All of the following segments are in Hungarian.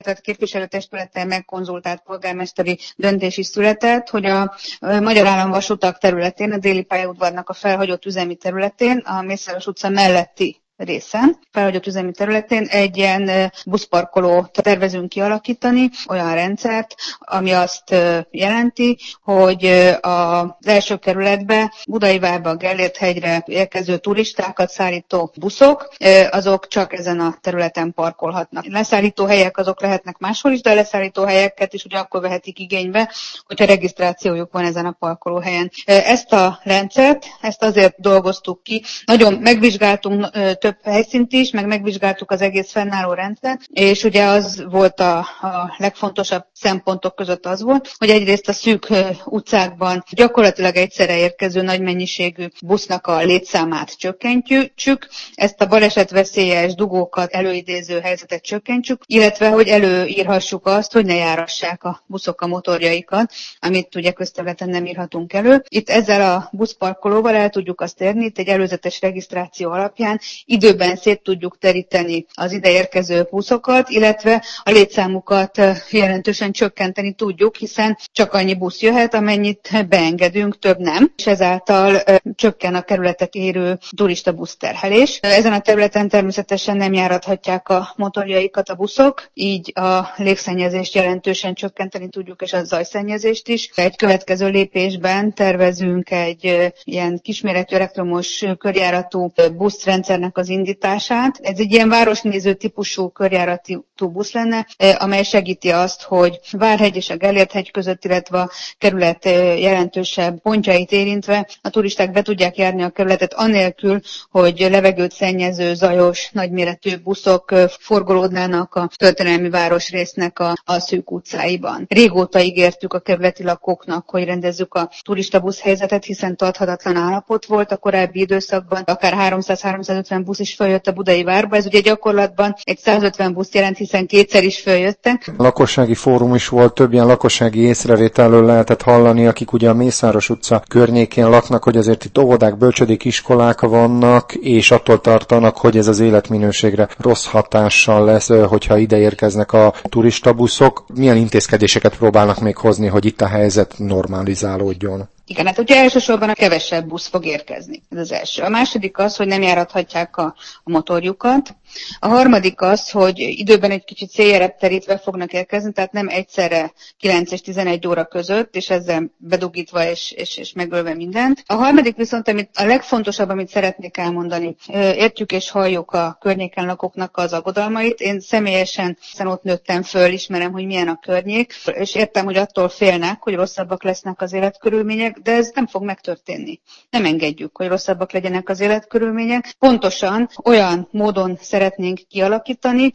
tehát képviselőtestülettel megkonzultált polgármesteri döntés is született, hogy a Magyar Államvasutak területén, a Déli pályaudvarnak a felhagyott üzemi területén, a Mészáros utca melletti részen, felhagyott üzemi területén egy ilyen buszparkolót tervezünk kialakítani, olyan rendszert, ami azt jelenti, hogy az első kerületbe, Budaivárba, Gellérthegyre érkező turistákat szállító buszok, azok csak ezen a területen parkolhatnak. Leszállító helyek azok lehetnek máshol is, de a leszállító helyeket is ugye akkor vehetik igénybe, hogyha regisztrációjuk van ezen a parkolóhelyen. Ezt a rendszert, ezt azért dolgoztuk ki, nagyon megvizsgáltunk több helyszínt is, meg megvizsgáltuk az egész fennálló rendszert, és ugye az volt a legfontosabb szempontok között az volt, hogy egyrészt a szűk utcákban gyakorlatilag egyszerre érkező nagy mennyiségű busznak a létszámát csökkentjük, ezt a balesetveszélyes dugókat előidéző helyzetet csökkentsük, illetve hogy előírhassuk azt, hogy ne járassák a buszok a motorjaikat, amit ugye közterületen nem írhatunk elő. Itt ezzel a buszparkolóval el tudjuk azt érni, itt egy előzetes regisztráció alapján időben szét tudjuk teríteni az ide érkező buszokat, illetve a létszámukat jelentősen csökkenteni tudjuk, hiszen csak annyi busz jöhet, amennyit beengedünk, több nem, és ezáltal csökken a kerületet érő turista buszterhelés. Ezen a területen természetesen nem járathatják a motorjaikat a buszok, így a légszennyezést jelentősen csökkenteni tudjuk, és a zajszennyezést is. Egy következő lépésben tervezünk egy ilyen kisméretű elektromos körjáratú buszrendszernek az indítását. Ez egy ilyen városnéző típusú körjáratú busz lenne, amely segíti azt, hogy Várhegy és a Gellérthegy között, illetve a kerület jelentősebb pontjait érintve a turisták be tudják járni a kerületet anélkül, hogy levegőt szennyező, zajos, nagyméretű buszok forgolódnának a történelmi városrésznek a szűk utcáiban. Régóta ígértük a kerületi lakóknak, hogy rendezzük a turistabusz helyzetet, hiszen tarthatatlan állapot volt a korábbi időszakban, akár 300-350 busz is följött a Budai várba, ez ugye gyakorlatban egy 150 busz jelent, hiszen kétszer is följöttek. Lakossági fórum is volt, több ilyen lakossági észrevételről lehetett hallani, akik ugye a Mészáros utca környékén laknak, hogy azért itt óvodák, bölcsödék, iskolák vannak, és attól tartanak, hogy ez az életminőségre rossz hatással lesz, hogyha ide érkeznek a turistabuszok. Milyen intézkedéseket próbálnak még hozni, hogy itt a helyzet normalizálódjon? Igen, hát ugye elsősorban a kevesebb busz fog érkezni. Ez az első. A második az, hogy nem járathatják a motorjukat. A harmadik az, hogy időben egy kicsit széljerebb terítve fognak érkezni, tehát nem egyszerre 9 és 11 óra között, és ezzel bedugítva és megölve mindent. A harmadik viszont, amit a legfontosabb, amit szeretnék elmondani, értjük és halljuk a környéken lakóknak az aggodalmait. Én személyesen, hiszen ott nőttem föl, ismerem, hogy milyen a környék, és értem, hogy attól félnek, hogy rosszabbak lesznek az életkörülmények, de ez nem fog megtörténni. Nem engedjük, hogy rosszabbak legyenek az életkörülmények. Pontosan olyan módon szeretnénk kialakítani,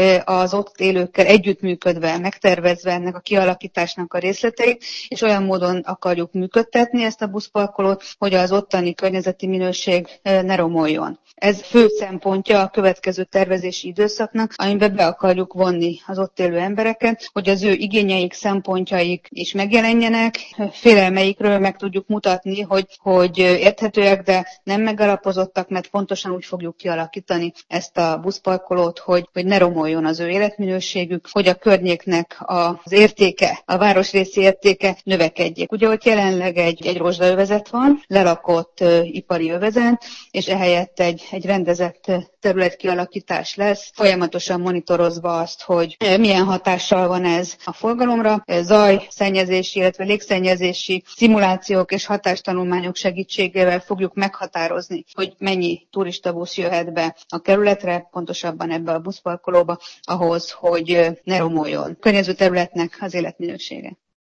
az ott élőkkel együttműködve, megtervezve ennek a kialakításnak a részleteit, és olyan módon akarjuk működtetni ezt a buszparkolót, hogy az ottani környezeti minőség ne romoljon. Ez fő szempontja a következő tervezési időszaknak, amiben be akarjuk vonni az ott élő embereket, hogy az ő igényeik, szempontjaik is megjelenjenek, félelmeikről meg tudjuk mutatni, hogy érthetőek, de nem megalapozottak, mert pontosan úgy fogjuk kialakítani ezt a buszparkolót, hogy ne romoljon az ő életminőségük, hogy a környéknek az értéke, a városrészi értéke növekedjék. Ugye ott jelenleg egy rozsdaövezet van, lelakott ipari övezet, és ehelyett egy rendezett területkialakítás lesz, folyamatosan monitorozva azt, hogy milyen hatással van ez a forgalomra. Zaj, szennyezési, illetve légszennyezési szimulációk és hatástanulmányok segítségével fogjuk meghatározni, hogy mennyi turistabusz jöhet be a kerületre, pontosabban ebbe a buszparkolóba, ahhoz, hogy ne romoljon a környező területnek az életminősége.